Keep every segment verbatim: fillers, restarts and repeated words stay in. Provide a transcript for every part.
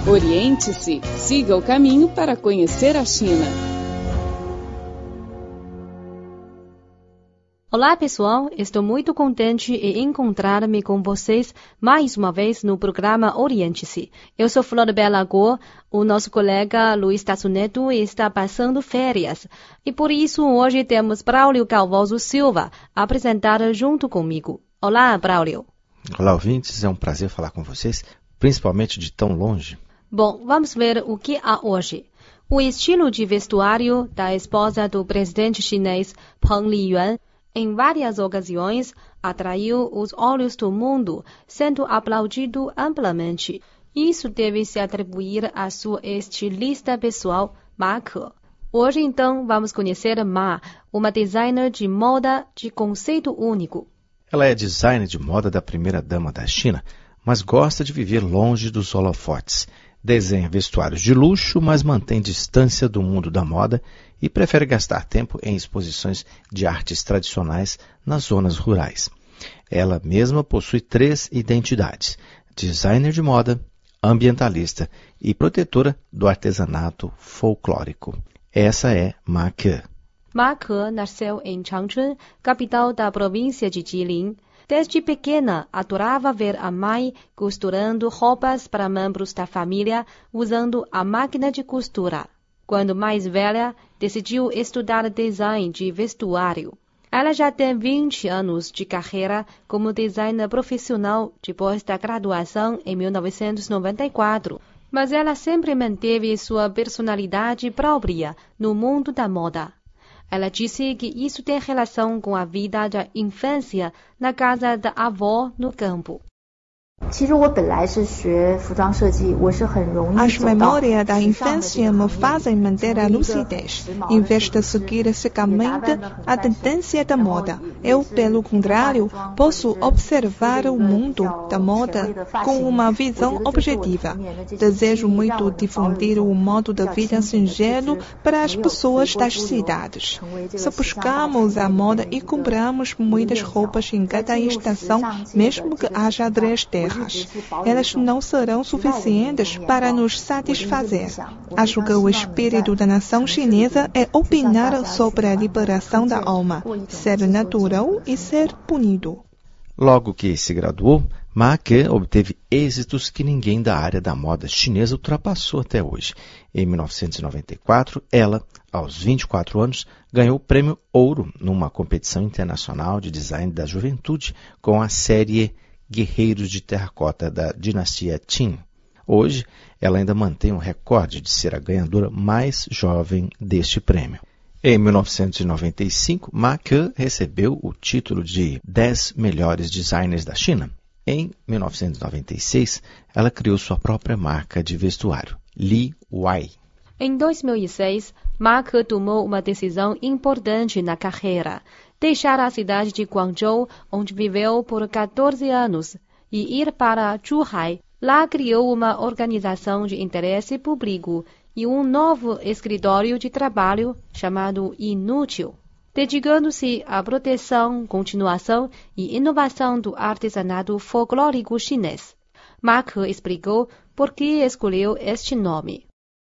Oriente-se, siga o caminho para conhecer a China. Olá pessoal, estou muito contente em encontrar-me com vocês mais uma vez no programa Oriente-se. Eu sou Floribela Guo, o nosso colega Luiz Tasso Neto está passando férias e por isso hoje temos Braulio Calvoso Silva a apresentar junto comigo. Olá, Braulio. Olá, ouvintes, é um prazer falar com vocês, principalmente de tão longe. Bom, vamos ver o que há hoje. O estilo de vestuário da esposa do presidente chinês Peng Liyuan em várias ocasiões atraiu os olhos do mundo, sendo aplaudido amplamente. Isso deve se atribuir à sua estilista pessoal, Ma Ke. Hoje, então, vamos conhecer Ma, uma designer de moda de conceito único. Ela é designer de moda da primeira-dama da China, mas gosta de viver longe dos holofotes. Desenha vestuários de luxo, mas mantém distância do mundo da moda e prefere gastar tempo em exposições de artes tradicionais nas zonas rurais. Ela mesma possui três identidades: designer de moda, ambientalista e protetora do artesanato folclórico. Essa é Ma Ke. Ma Ke nasceu em Changchun, capital da província de Jilin. Desde pequena, adorava ver a mãe costurando roupas para membros da família usando a máquina de costura. Quando mais velha, decidiu estudar design de vestuário. Ela já tem vinte anos de carreira como designer profissional depois da graduação em mil novecentos e noventa e quatro, mas ela sempre manteve sua personalidade própria no mundo da moda. Ela disse que isso tem relação com a vida da infância na casa da avó no campo. As memórias da infância me fazem manter a lucidez, em vez de seguir cegamente a tendência da moda. Eu, pelo contrário, posso observar o mundo da moda com uma visão objetiva. Desejo muito difundir o modo de vida singelo para as pessoas das cidades. Se buscamos a moda e compramos muitas roupas em cada estação, mesmo que haja três terras, elas não serão suficientes para nos satisfazer. Acho que o espírito da nação chinesa é opinar sobre a liberação da alma, ser natural e ser punido. Logo que se graduou, Ma Ke obteve êxitos que ninguém da área da moda chinesa ultrapassou até hoje. Em mil novecentos e noventa e quatro, ela, aos vinte e quatro anos, ganhou o prêmio Ouro numa competição internacional de design da juventude com a série Guerreiros de Terracota da dinastia Qin. Hoje, ela ainda mantém o recorde de ser a ganhadora mais jovem deste prêmio. Em mil novecentos e noventa e cinco, Ma Ke recebeu o título de dez melhores designers da China. Em mil novecentos e noventa e seis, ela criou sua própria marca de vestuário, Li Wai. Em dois mil e seis, Ma Ke tomou uma decisão importante na carreira: deixar a cidade de Guangzhou, onde viveu por quatorze anos, e ir para Zhuhai. Lá criou uma organização de interesse público e um novo escritório de trabalho chamado Inútil, dedicando-se à proteção, continuação e inovação do artesanato folclórico chinês. Ma Ke explicou por que escolheu este nome.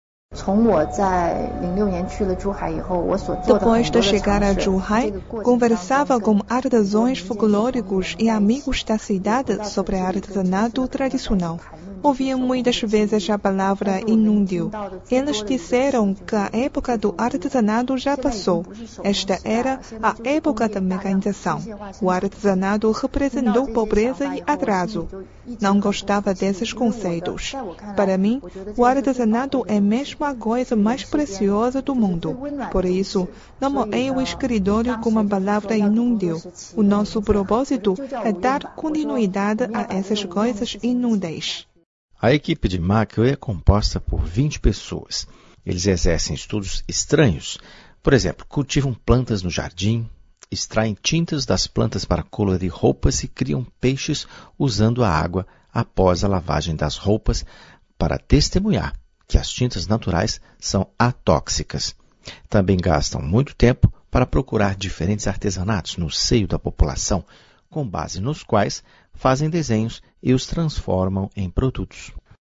Depois de chegar a Zhuhai, conversava com artesãos folclóricos e amigos da cidade sobre artesanato tradicional. Ouvia muitas vezes a palavra inútil. Eles disseram que a época do artesanato já passou. Esta era a época da mecanização. O artesanato representou pobreza e atraso. Não gostava desses conceitos. Para mim, o artesanato é mesmo a coisa mais preciosa do mundo. Por isso, nomeei o escritório com a palavra inútil. O nosso propósito é dar continuidade a essas coisas inúteis. A equipe de Ma Ke é composta por vinte pessoas. Eles exercem estudos estranhos. Por exemplo, cultivam plantas no jardim, extraem tintas das plantas para colorir roupas e criam peixes usando a água após a lavagem das roupas para testemunhar que as tintas naturais são atóxicas. Também gastam muito tempo para procurar diferentes artesanatos no seio da população, com base nos quais fazem desenhos e os transformam em produtos.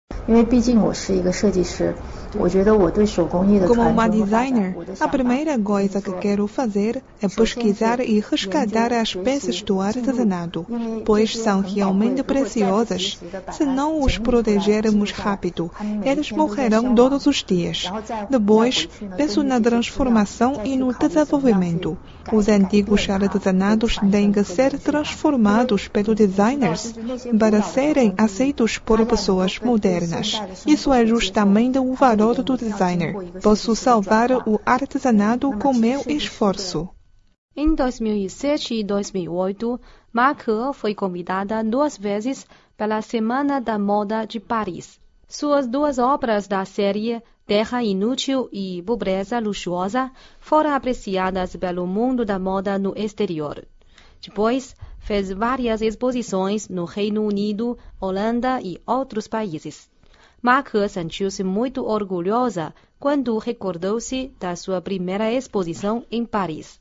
Como uma designer, a primeira coisa que quero fazer é pesquisar e resgatar as peças do artesanato, pois são realmente preciosas. Se não os protegermos rápido, eles morrerão todos os dias. Depois, penso na transformação e no desenvolvimento. Os antigos artesanatos têm que ser transformados pelos designers para serem aceitos por pessoas modernas. Isso é justamente o valor do designer. Posso salvar o artesanato com meu esforço. Em dois mil e sete e dois mil e oito, Ma Ke foi convidada duas vezes pela Semana da Moda de Paris. Suas duas obras da série Terra Inútil e Pobreza Luxuosa foram apreciadas pelo mundo da moda no exterior. Depois, fez várias exposições no Reino Unido, Holanda e outros países. Ma Ke sentiu-se muito orgulhosa quando recordou-se da sua primeira exposição em Paris.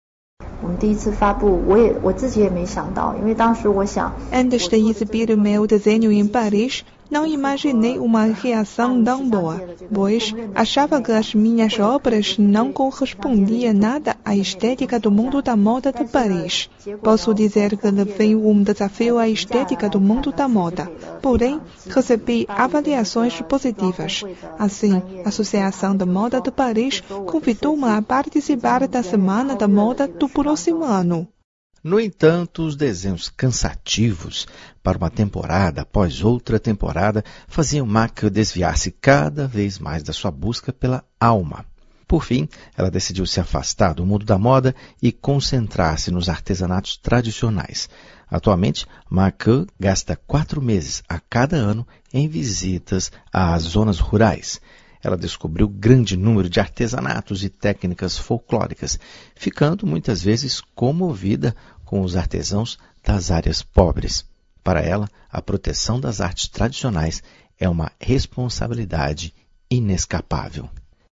Antes de exibir meu desenho em Paris, não imaginei uma reação tão boa, pois achava que as minhas obras não correspondiam nada à estética do mundo da moda de Paris. Posso dizer que levei um desafio à estética do mundo da moda, porém recebi avaliações positivas. Assim, a Associação de Moda de Paris convidou-me a participar da Semana da Moda do próximo ano. No entanto, os desenhos cansativos para uma temporada após outra temporada faziam Ma Ke desviar-se cada vez mais da sua busca pela alma. Por fim, ela decidiu se afastar do mundo da moda e concentrar-se nos artesanatos tradicionais. Atualmente, Ma Ke gasta quatro meses a cada ano em visitas às zonas rurais. Ela descobriu grande número de artesanatos e técnicas folclóricas, ficando muitas vezes comovida com os artesãos das áreas pobres. Para ela, a proteção das artes tradicionais é uma responsabilidade inescapável.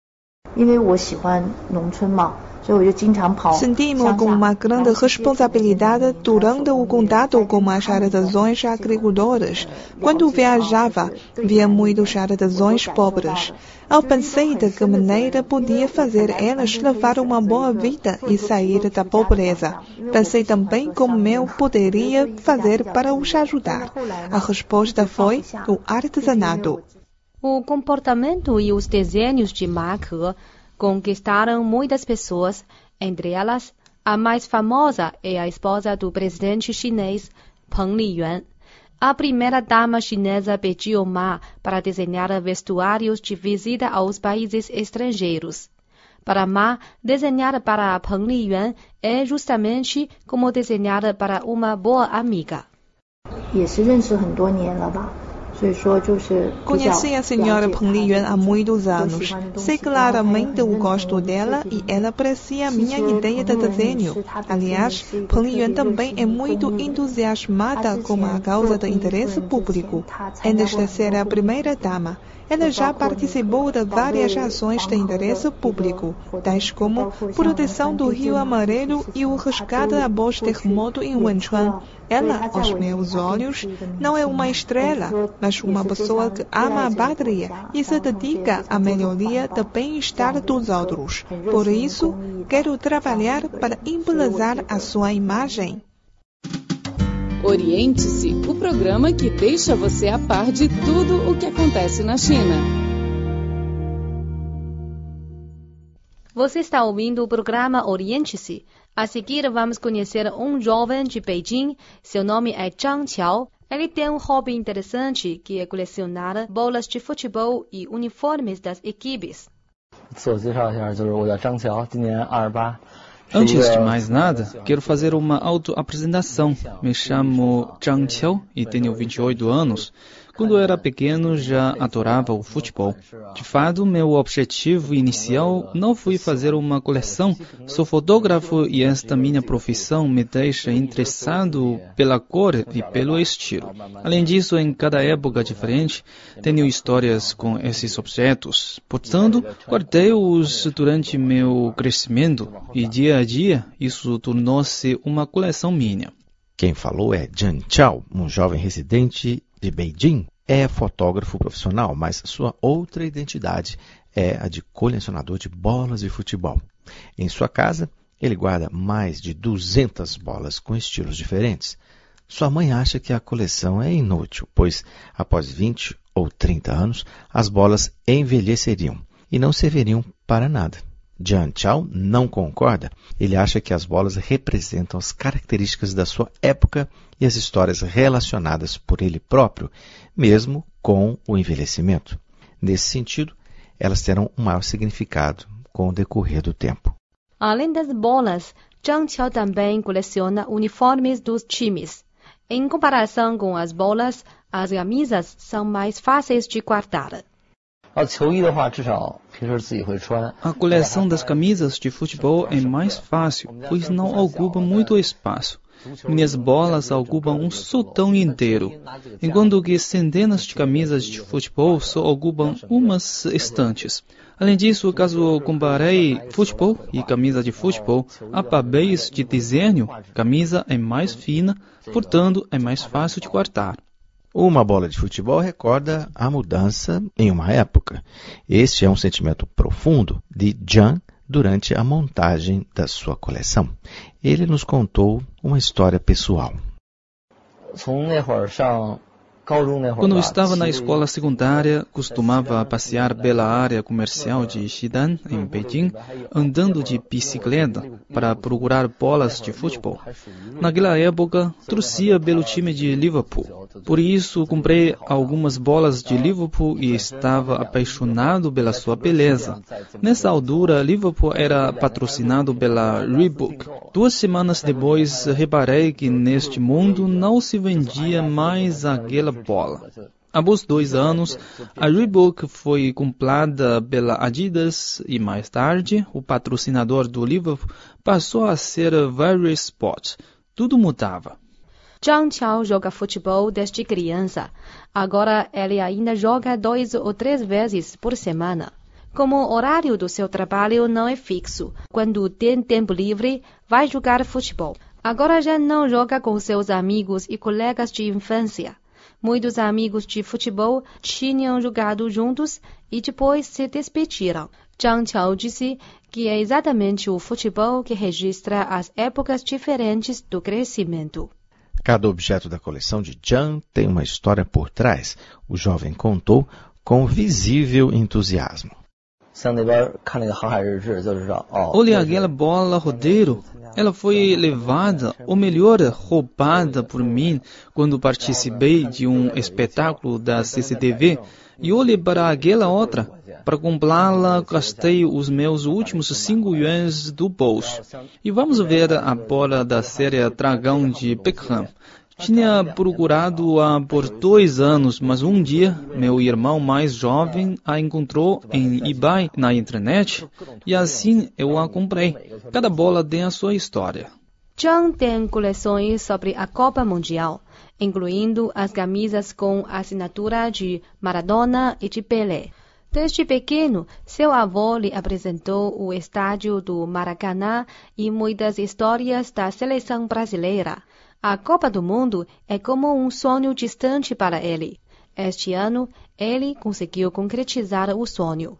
Senti-me com uma grande responsabilidade durante o contato com as artesãos agricultoras. Quando viajava, via muitos artesãos pobres. Eu pensei de que maneira podia fazer elas levar uma boa vida e sair da pobreza. Pensei também como eu poderia fazer para os ajudar. A resposta foi o artesanato. O comportamento e os desenhos de Ma Ke conquistaram muitas pessoas, entre elas, a mais famosa é a esposa do presidente chinês, Peng Liyuan. A primeira dama chinesa pediu Ma para desenhar vestuários de visita aos países estrangeiros. Para Ma, desenhar para Peng Liyuan é justamente como desenhar para uma boa amiga. Conheci a senhora Peng Liyuan há muitos anos. Sei claramente o gosto dela e ela aprecia a minha ideia de desenho. Aliás, Peng Liyuan também é muito entusiasmada com a causa do interesse público. Antes de ser a primeira dama, ela já participou de várias ações de interesse público, tais como proteção do Rio Amarelo e o resgate após terremoto em Wenchuan. Ela, aos meus olhos, não é uma estrela, mas uma pessoa que ama a pátria e se dedica à melhoria do bem-estar dos outros. Por isso, quero trabalhar para embelezar a sua imagem. Oriente-se, o programa que deixa você a par de tudo o que acontece na China. Você está ouvindo o programa Oriente-se. A seguir, vamos conhecer um jovem de Beijing. Seu nome é Zhang Qiao. Ele tem um hobby interessante, que é colecionar bolas de futebol e uniformes das equipes. Antes de mais nada, quero fazer uma autoapresentação. Me chamo Zhang Qiao e tenho vinte e oito anos. Quando era pequeno, já adorava o futebol. De fato, meu objetivo inicial não foi fazer uma coleção. Sou fotógrafo e esta minha profissão me deixa interessado pela cor e pelo estilo. Além disso, em cada época diferente, tenho histórias com esses objetos. Portanto, guardei-os durante meu crescimento e dia a dia isso tornou-se uma coleção minha. Quem falou é Zhang Qiao, um jovem residente de Beijing. é fotógrafo profissional, mas sua outra identidade é a de colecionador de bolas de futebol. Em sua casa, ele guarda mais de duzentas bolas com estilos diferentes. Sua mãe acha que a coleção é inútil, pois após vinte ou trinta anos, as bolas envelheceriam e não serviriam para nada. Jiang Chao não concorda. Ele acha que as bolas representam as características da sua época e as histórias relacionadas por ele próprio, mesmo com o envelhecimento. Nesse sentido, elas terão um maior significado com o decorrer do tempo. Além das bolas, Jiang Chao também coleciona uniformes dos times. Em comparação com as bolas, as camisas são mais fáceis de guardar. A coleção das camisas de futebol é mais fácil, pois não ocupa muito espaço. Minhas bolas ocupam um sotão inteiro, enquanto que centenas de camisas de futebol só ocupam umas estantes. Além disso, caso comparei futebol e camisa de futebol, a papéis de desenho, camisa é mais fina, portanto é mais fácil de guardar. Uma bola de futebol recorda a mudança em uma época. Este é um sentimento profundo de Jiang durante a montagem da sua coleção. Ele nos contou uma história pessoal. Quando eu estava na escola secundária, costumava passear pela área comercial de Xidan, em Beijing, andando de bicicleta para procurar bolas de futebol. Naquela época, torcia pelo time de Liverpool. Por isso, comprei algumas bolas de Liverpool e estava apaixonado pela sua beleza. Nessa altura, Liverpool era patrocinado pela Reebok. Duas semanas depois, reparei que neste mundo não se vendia mais aquela bola. Após dois anos, a Reebok foi comprada pela Adidas e mais tarde, o patrocinador do Liverpool passou a ser Various Sport. Tudo mudava. Jiang Chao joga futebol desde criança. Agora ele ainda joga dois ou três vezes por semana. Como o horário do seu trabalho não é fixo, quando tem tempo livre, vai jogar futebol. Agora já não joga com seus amigos e colegas de infância. Muitos amigos de futebol tinham jogado juntos e depois se despediram. Jiang Chao disse que é exatamente o futebol que registra as épocas diferentes do crescimento. Cada objeto da coleção de Jiang tem uma história por trás, o jovem contou com visível entusiasmo. Olha aquela bola rodeiro. Ela foi levada, ou melhor, roubada por mim quando participei de um espetáculo da C C T V. E olhe para aquela outra. Para comprá-la, gastei os meus últimos cinco yuans do bolso. E vamos ver a bola da série Dragão de Beckham. Tinha procurado-a por dois anos, mas um dia, meu irmão mais jovem a encontrou em eBay na internet e assim eu a comprei. Cada bola tem a sua história. Jiang tem coleções sobre a Copa Mundial, incluindo as camisas com assinatura de Maradona e de Pelé. Desde pequeno, seu avô lhe apresentou o estádio do Maracanã e muitas histórias da seleção brasileira. A Copa do Mundo é como um sonho distante para ele. Este ano, ele conseguiu concretizar o sonho.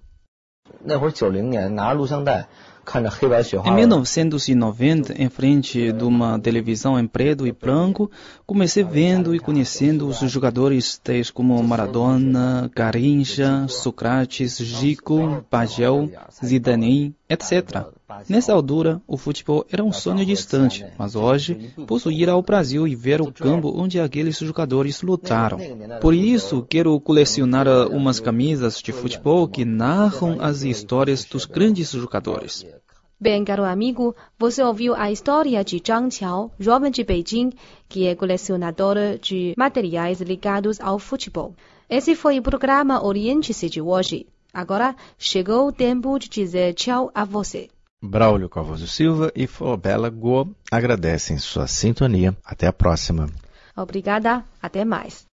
Em mil novecentos e noventa, em frente de uma televisão em preto e branco, comecei vendo e conhecendo os jogadores tais como Maradona, Garrincha, Sócrates, Zico, Pagel, Zidane, etcétera. Nessa altura, o futebol era um sonho distante, mas hoje posso ir ao Brasil e ver o campo onde aqueles jogadores lutaram. Por isso, quero colecionar umas camisas de futebol que narram as histórias dos grandes jogadores. Bem, caro amigo, você ouviu a história de Jiang Chao, jovem de Beijing, que é colecionador de materiais ligados ao futebol. Esse foi o programa Oriente-se de hoje. Agora, chegou o tempo de dizer tchau a você. Braulio Carvoso Silva e Flobela Guo agradecem sua sintonia. Até a próxima. Obrigada. Até mais.